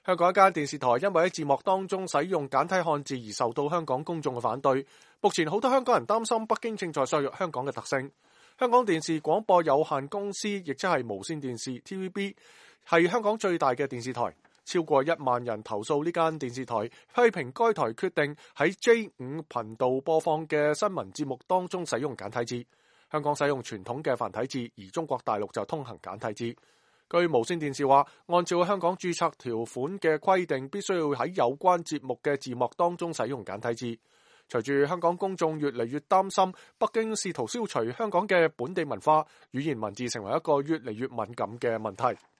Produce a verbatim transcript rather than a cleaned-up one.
香港一間電視台因為喺字幕當中使用簡體漢字而受到香港公眾嘅反對。目前好多香港人擔心北京正在削弱香港嘅特性。香港電視廣播有限公司，亦即係無線電視 T V B， 係香港最大嘅電視台，超過一萬人投訴呢間電視台，批評該台決定喺 J 五頻道播放嘅新聞節目當中使用簡體字。香港使用傳統嘅繁體字，而中國大陸就通行簡體字。據無線電視話，按照香港註冊條款嘅規定，必須要喺有關節目嘅字幕當中使用簡體字。隨住香港公眾越嚟越擔心北京試圖消除香港嘅本地文化，語言文字成為一個越嚟越敏感嘅問題。